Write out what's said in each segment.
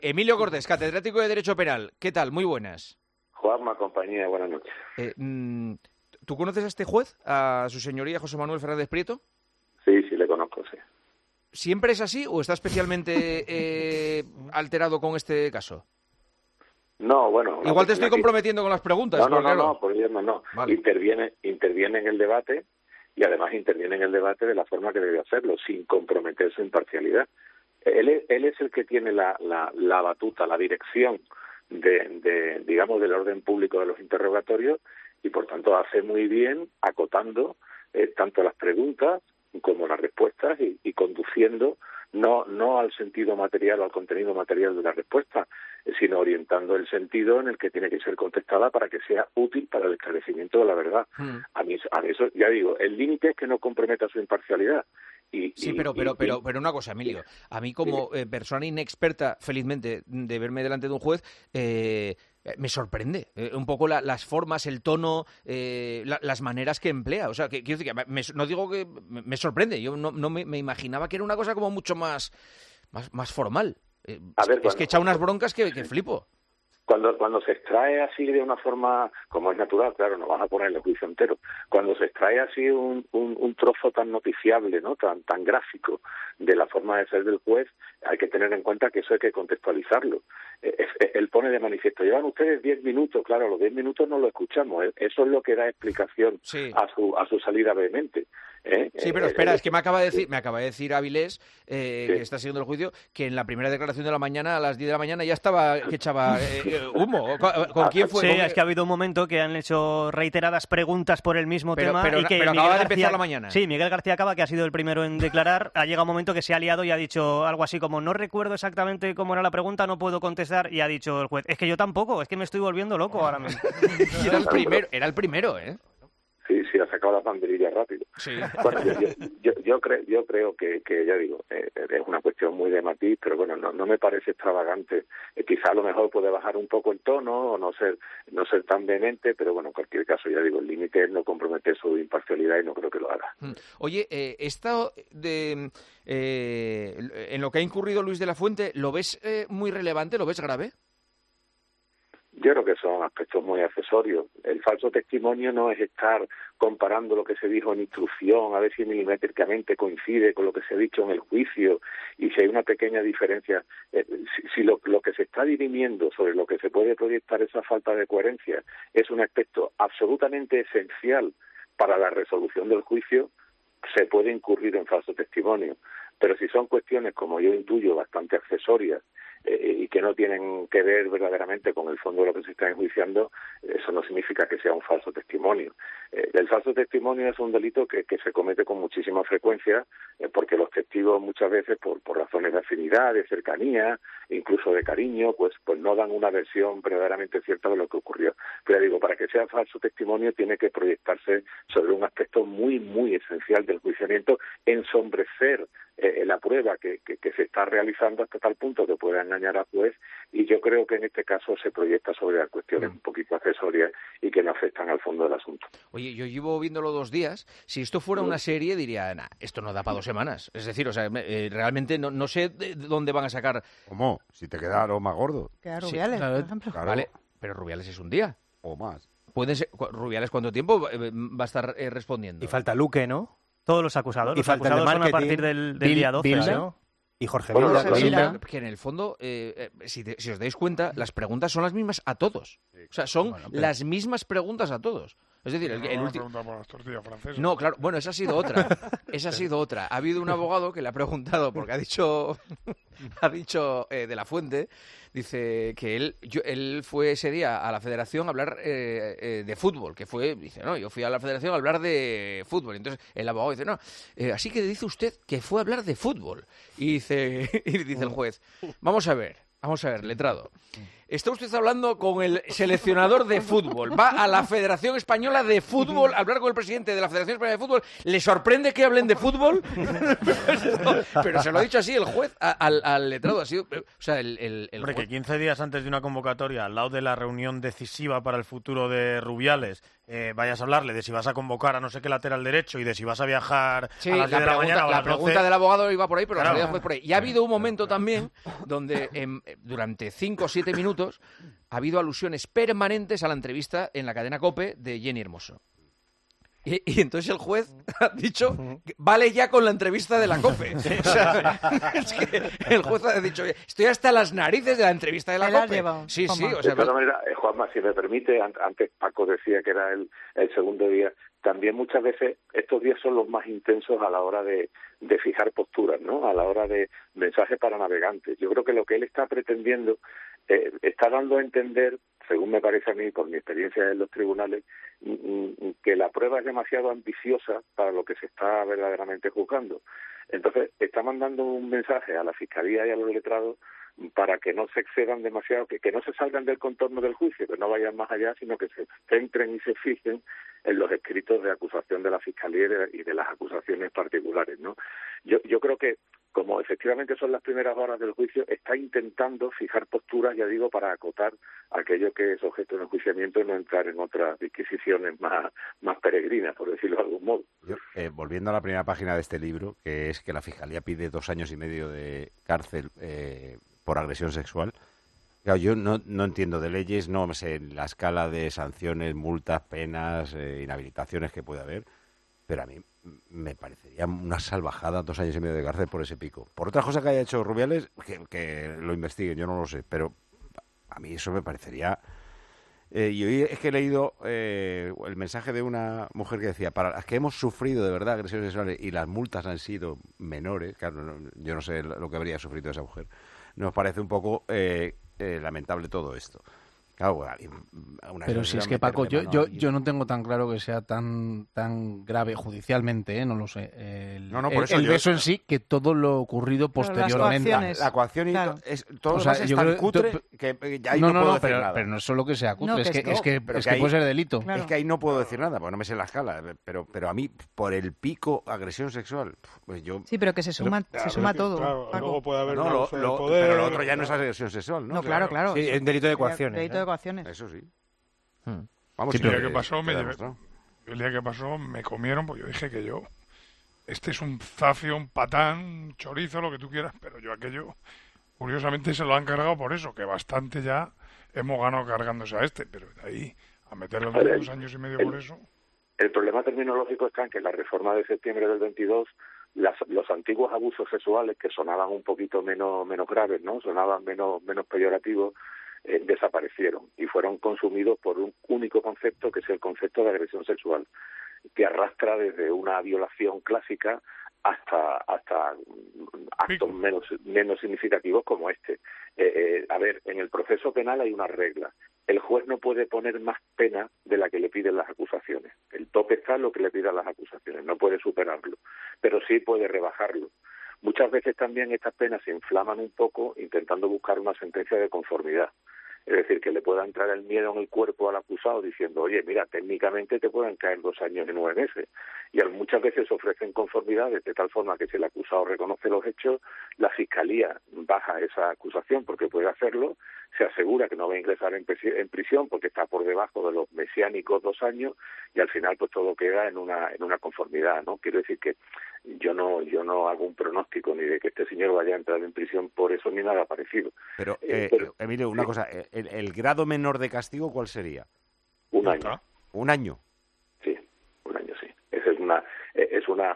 Emilio Cortés, catedrático de Derecho Penal. ¿Qué tal? Muy buenas. Juanma, compañía, buenas noches. ¿Tú conoces a este juez, a su señoría José Manuel Fernández Prieto? Sí, le conozco, sí. ¿Siempre es así o está especialmente alterado con este caso? No, bueno... Igual te estoy comprometiendo con las preguntas. No, por Dios, no. Vale. Interviene en el debate y además interviene en el debate de la forma que debe hacerlo, sin comprometer su imparcialidad. Él es el que tiene la batuta, la dirección digamos, del orden público de los interrogatorios y, por tanto, hace muy bien acotando tanto las preguntas como las respuestas y conduciendo no al sentido material o al contenido material de la respuesta, sino orientando el sentido en el que tiene que ser contestada para que sea útil para el esclarecimiento de la verdad. A mí eso, ya digo, el límite es que no comprometa su imparcialidad. Pero una cosa, Emilio. A mí como persona inexperta, felizmente, de verme delante de un juez, me sorprende un poco las formas, el tono, las maneras que emplea. O sea, quiero decir que no digo que me sorprende. Yo no me imaginaba que era una cosa como mucho más formal. Es que echa unas broncas que flipo. Cuando se extrae así de una forma, como es natural, claro, no vas a poner el juicio entero. Cuando se extrae así un trozo tan noticiable, ¿no? tan gráfico de la forma de ser del juez, hay que tener en cuenta que eso hay que contextualizarlo. Él pone de manifiesto, llevan ustedes 10 minutos, claro, los 10 minutos no lo escuchamos. Eso es lo que da explicación a su salida vehemente. Sí, pero espera, es que me acaba de decir Avilés, que está siguiendo el juicio, que en la primera declaración de la mañana, a las 10 de la mañana, ya estaba que echaba humo. ¿Con quién fue? Sí, es que ha habido un momento que han hecho reiteradas preguntas por el mismo tema. Pero acaba de empezar la mañana. Sí, Miguel García Cava, que ha sido el primero en declarar, ha llegado un momento que se ha liado y ha dicho algo así como, no recuerdo exactamente cómo era la pregunta, no puedo contestar, y ha dicho el juez, es que yo tampoco, es que me estoy volviendo loco ahora mismo. Era el primero, ¿eh? Sí, ha sacado las banderillas rápido. Sí. Bueno, yo creo que ya digo, es una cuestión muy de matiz, pero bueno, no me parece extravagante. Quizá a lo mejor puede bajar un poco el tono o no ser tan vehemente, pero bueno, en cualquier caso, ya digo, el límite es no comprometer su imparcialidad y no creo que lo haga. Oye, esto en lo que ha incurrido Luis de la Fuente, ¿lo ves muy relevante? ¿Lo ves grave? Yo creo que son aspectos muy accesorios. El falso testimonio no es estar comparando lo que se dijo en instrucción, a ver si milimétricamente coincide con lo que se ha dicho en el juicio y si hay una pequeña diferencia. Si lo que se está dirimiendo sobre lo que se puede proyectar esa falta de coherencia es un aspecto absolutamente esencial para la resolución del juicio, se puede incurrir en falso testimonio. Pero si son cuestiones, como yo intuyo, bastante accesorias, y que no tienen que ver verdaderamente con el fondo de lo que se está enjuiciando, eso no significa que sea un falso testimonio. El falso testimonio es un delito que se comete con muchísima frecuencia, porque los testigos muchas veces, por razones de afinidad, de cercanía, incluso de cariño, pues no dan una versión verdaderamente cierta de lo que ocurrió. Pero digo, para que sea falso testimonio tiene que proyectarse sobre un aspecto muy, muy esencial del enjuiciamiento, ensombrecer la prueba que se está realizando hasta tal punto que pueda engañar al juez, y yo creo que en este caso se proyecta sobre las cuestiones un poquito accesorias y que no afectan al fondo del asunto. Oye, yo llevo viéndolo 2 días. Si esto fuera una serie, diría, esto no da para 2 semanas. Es decir, o sea, realmente no sé de dónde van a sacar... ¿Cómo? Si te queda algo más gordo. Queda Rubiales, por ejemplo. Claro. Vale, pero Rubiales es un día. O más. Pueden ser, Rubiales, ¿cuánto tiempo va a estar respondiendo? Y falta Luque, ¿no? Todos los acusados. Y falta acusados el de son a partir del día 12, Bilda, ¿no? Y Jorge Bueno, Vilda. Que en el fondo, si os dais cuenta, las preguntas son las mismas a todos. O sea, son las mismas preguntas a todos. Es decir, el último... pregunta por las tortillas francesas. No, claro, bueno, esa ha sido otra. Ha habido un abogado que le ha preguntado, porque ha dicho de la Fuente, dice que él fue ese día a la Federación a hablar de fútbol, dice, no, yo fui a la Federación a hablar de fútbol. Entonces el abogado dice, no, así que dice usted que fue a hablar de fútbol. Y dice el juez, vamos a ver, letrado. está usted hablando con el seleccionador de fútbol, va a la Federación Española de Fútbol a hablar con el presidente de la Federación Española de Fútbol, ¿le sorprende que hablen de fútbol? Pero se lo ha dicho así el juez al letrado, ha sido, o sea, el Hombre, juez... que 15 días antes de una convocatoria, al lado de la reunión decisiva para el futuro de Rubiales, vayas a hablarle de si vas a convocar a no sé qué lateral derecho y de si vas a viajar Sí, a las 10 de la mañana o a la las 12. pregunta del abogado iba por ahí, pero Claro. la realidad fue por ahí. Y ha habido un momento también donde durante 5 o 7 minutos ha habido alusiones permanentes a la entrevista en la cadena COPE de Jenny Hermoso. Y entonces el juez ha dicho, vale ya con la entrevista de la COPE. O sea, es que el juez ha dicho, estoy hasta las narices de la entrevista de la Te la has COPE. llevado, Sí, sí, Juanma. o sea, De todas maneras, Juanma, si me permite, antes Paco decía que era el segundo día, también muchas veces estos días son los más intensos a la hora de fijar posturas, ¿no? A la hora de mensajes para navegantes. Yo creo que lo que él está pretendiendo está dando a entender, según me parece a mí, por mi experiencia en los tribunales, que la prueba es demasiado ambiciosa para lo que se está verdaderamente juzgando. Entonces, está mandando un mensaje a la Fiscalía y a los letrados para que no se excedan demasiado, que no se salgan del contorno del juicio, que no vayan más allá, sino que se centren y se fijen en los escritos de acusación de la Fiscalía y de las acusaciones particulares, ¿no? Yo creo que, como efectivamente son las primeras horas del juicio, está intentando fijar posturas, ya digo, para acotar aquello que es objeto de enjuiciamiento y no entrar en otras disquisiciones más peregrinas, por decirlo de algún modo. Yo, volviendo a la primera página de este libro, que es que la Fiscalía pide 2 años y medio de cárcel por agresión sexual. Claro, yo no entiendo de leyes, no sé la escala de sanciones, multas, penas, inhabilitaciones que puede haber, pero a mí me parecería una salvajada 2 años y medio de cárcel por ese pico. Por otras cosas que haya hecho Rubiales, que lo investiguen, yo no lo sé, pero a mí eso me parecería... y hoy es que he leído el mensaje de una mujer que decía, para las que hemos sufrido de verdad agresiones sexuales y las multas han sido menores, claro, yo no sé lo que habría sufrido esa mujer, nos parece un poco lamentable todo esto. Claro, pero si es que, Paco, yo no tengo tan claro que sea tan grave judicialmente, no lo sé. Por eso el beso en sí, que todo lo ocurrido posteriormente. La coacción y claro. todo lo demás es tan cutre que ahí no puedo decir nada. Pero no es solo que sea cutre, No, es que ahí puede ser delito. Claro. Es que ahí no puedo decir nada, porque no me sé la escala. Pero a mí, por el pico agresión sexual, pues yo... Sí, pero que se suma todo. Claro, Paco. luego puede haber No, un abuso de poder. pero lo otro ya no es agresión sexual, ¿no? No, claro. Sí, es delito de coacciones. Delito de coacciones. Eso sí. Vamos, el día que pasó, demostrado. el día que pasó me comieron, porque yo dije que este es un zafio, un patán, un chorizo, lo que tú quieras, pero yo aquello, curiosamente se lo han cargado por eso, que bastante ya hemos ganado cargándose a pero de ahí a meterle 2 años y medio por eso. El problema terminológico está en que la reforma de septiembre del 22, los antiguos abusos sexuales que sonaban un poquito menos graves, ¿no? Sonaban menos peyorativos, desaparecieron y fueron consumidos por un único concepto, que es el concepto de agresión sexual, que arrastra desde una violación clásica hasta actos menos significativos como este. A ver, en el proceso penal hay una regla. El juez no puede poner más pena de la que le piden las acusaciones. El tope está en lo que le pidan las acusaciones, no puede superarlo, pero sí puede rebajarlo. Muchas veces también estas penas se inflaman un poco intentando buscar una sentencia de conformidad. Es decir, que le pueda entrar el miedo en el cuerpo al acusado diciendo, oye, mira, técnicamente te pueden caer 2 años y 9 meses. Y muchas veces ofrecen conformidades de tal forma que si el acusado reconoce los hechos, la Fiscalía baja esa acusación porque puede hacerlo, se asegura que no va a ingresar en prisión porque está por debajo de los mesiánicos 2 años y al final pues todo queda en una conformidad, ¿no? Quiero decir que yo no hago un pronóstico ni de que este señor vaya a entrar en prisión por eso ni nada parecido. Pero Emilio, una cosa, ¿el grado menor de castigo cuál sería? 1 año. 1 año. Sí, 1 año, sí. Esa es una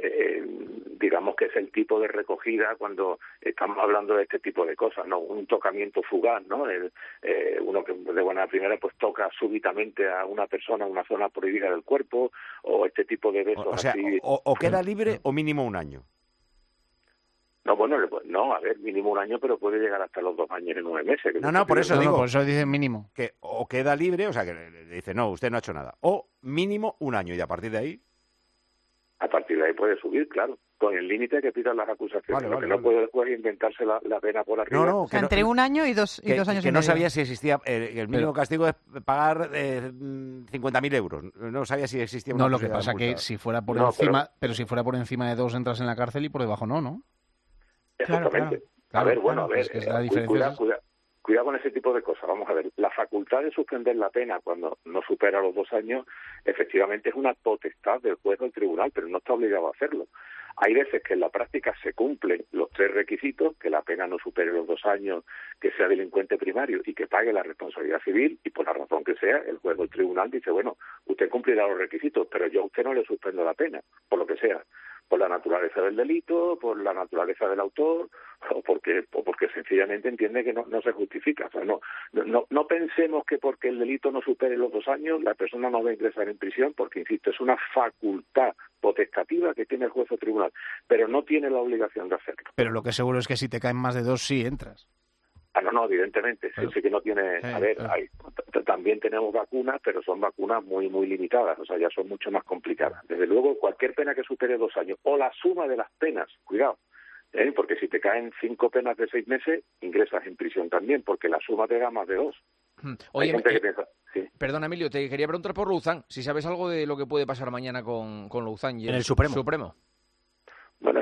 digamos que es el tipo de recogida cuando estamos hablando de este tipo de cosas, no un tocamiento fugaz, ¿no? Uno que de buena primera pues toca súbitamente a una persona en una zona prohibida del cuerpo, o este tipo de besos. O sea, así. O queda libre o mínimo 1 año. No, bueno, a ver, mínimo 1 año, pero puede llegar hasta los 2 años y 9 meses. Por eso digo. Por eso dicen mínimo. Que o queda libre, o sea, que le dice, no, usted no ha hecho nada. O mínimo 1 año y a partir de ahí... A partir de ahí puede subir, claro. con el límite que pidan las acusaciones. Lo que no puede el juez es inventarse la pena por arriba. No, o sea, entre 1 año y 2 años y medio. Que no sabía si existía, el mínimo castigo es pagar 50.000 euros. No sabía si existía una. No, lo que pasa que si fuera por encima, pero si fuera por encima de 2 entras en la cárcel y por debajo no. Exactamente. Claro. A ver, es que la diferencia cuidado con ese tipo de cosas. Vamos a ver, la facultad de suspender la pena cuando no supera los 2 años, efectivamente es una potestad del juez o del tribunal, pero no está obligado a hacerlo. Hay veces que en la práctica se cumplen los 3 requisitos, que la pena no supere los 2 años, que sea delincuente primario y que pague la responsabilidad civil, y por la razón que sea, el juez o el tribunal dice, bueno, usted cumplirá los requisitos, pero yo a usted no le suspendo la pena, por lo que sea. Por la naturaleza del delito, por la naturaleza del autor, o porque sencillamente entiende que no se justifica. O sea, no pensemos que porque el delito no supere los 2 años la persona no va a ingresar en prisión, porque, insisto, es una facultad potestativa que tiene el juez o tribunal, pero no tiene la obligación de hacerlo. Pero lo que seguro es que si te caen más de 2 sí entras. No, evidentemente. Sí que no tiene... A ver, también tenemos vacunas, pero son vacunas muy, muy limitadas. O sea, ya son mucho más complicadas. Desde luego, cualquier pena que supere 2 años, o la suma de las penas, cuidado, porque si te caen 5 penas de 6 meses, ingresas en prisión también, porque la suma te da más de 2. Oye, perdona, Emilio, te quería preguntar por Louzán, si sabes algo de lo que puede pasar mañana con Louzán y en el Supremo. Bueno,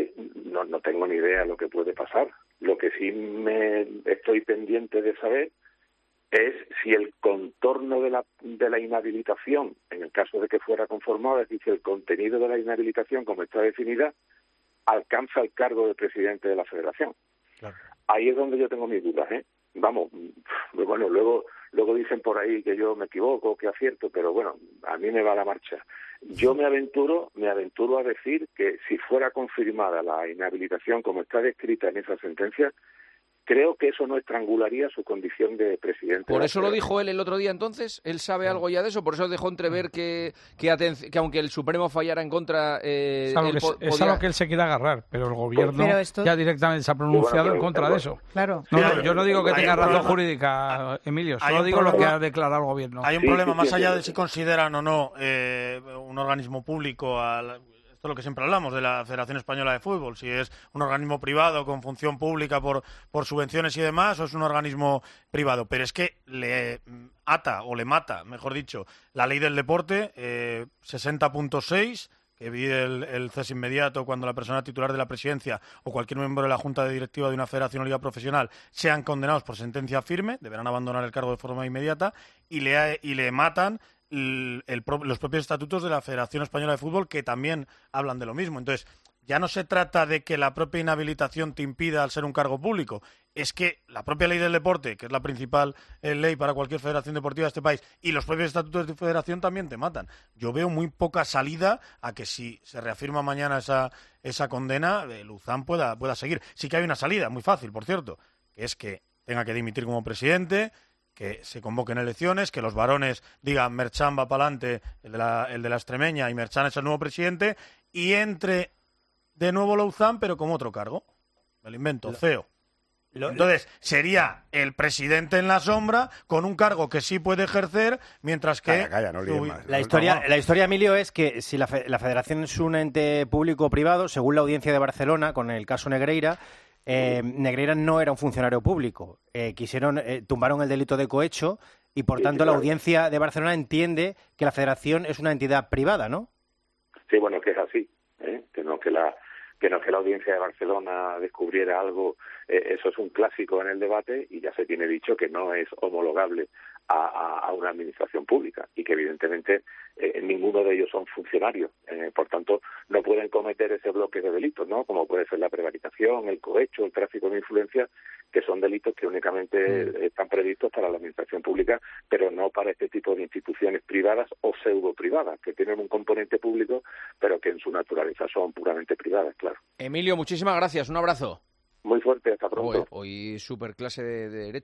no tengo ni idea de lo que puede pasar. Lo que sí me estoy pendiente de saber es si el contorno de la inhabilitación, en el caso de que fuera conformado, es decir, el contenido de la inhabilitación como está definida, alcanza el cargo de presidente de la Federación. Claro. Ahí es donde yo tengo mis dudas, Vamos, bueno, luego dicen por ahí que yo me equivoco, que acierto, pero bueno, a mí me va la marcha. Yo me aventuro a decir que si fuera confirmada la inhabilitación como está descrita en esa sentencia, creo que eso no estrangularía su condición de presidente. ¿Por eso lo dijo él el otro día entonces? ¿Él sabe algo ya de eso? ¿Por eso dejó entrever que aunque el Supremo fallara en contra... es algo que él se quiere agarrar, pero el gobierno ya directamente se ha pronunciado en contra de eso. Claro. No, yo no digo que tenga razón jurídica, Emilio, solo digo lo que ha declarado el gobierno. Hay un problema más allá de si consideran o no un organismo público esto es lo que siempre hablamos de la Federación Española de Fútbol, si es un organismo privado con función pública por subvenciones y demás, o es un organismo privado. Pero es que le mata, mejor dicho, la ley del deporte, 60.6, que pide el cese inmediato cuando la persona titular de la presidencia o cualquier miembro de la junta de directiva de una federación o liga profesional sean condenados por sentencia firme, deberán abandonar el cargo de forma inmediata, y le matan los propios estatutos de la Federación Española de Fútbol, que también hablan de lo mismo. Entonces, ya no se trata de que la propia inhabilitación te impida al ser un cargo público, es que la propia ley del deporte, que es la principal ley para cualquier federación deportiva de este país, y los propios estatutos de federación también te matan. Yo veo muy poca salida a que si se reafirma mañana esa condena, Louzán pueda seguir. Sí que hay una salida, muy fácil, por cierto, que es que tenga que dimitir como presidente, que se convoquen elecciones, que los varones digan Merchan va para adelante, el de la Extremeña, y Merchan es el nuevo presidente, y entre de nuevo Louzán, pero como otro cargo. Me lo invento, CEO. Entonces, sería el presidente en la sombra con un cargo que sí puede ejercer, mientras que... Calla, no líes más. La historia, Emilio, es que si la federación es un ente público o privado, según la audiencia de Barcelona, con el caso Negreira, Negreira no era un funcionario público. Tumbaron el delito de cohecho y, por tanto, la audiencia de Barcelona entiende que la federación es una entidad privada, ¿no? Sí, bueno, que es así, que no que la audiencia de Barcelona descubriera algo, eso es un clásico en el debate y ya se tiene dicho que no es homologable a una administración pública y que evidentemente ninguno de ellos son funcionarios, por tanto no pueden cometer ese bloque de delitos, ¿no? Como puede ser la prevaricación, el cohecho, el tráfico de influencia, que son delitos que únicamente están previstos para la administración pública, pero no para este tipo de instituciones privadas o pseudo privadas, que tienen un componente público, pero que en su naturaleza son puramente privadas, claro. Emilio, muchísimas gracias, un abrazo. Muy fuerte, hasta pronto. Hoy super clase de derecho.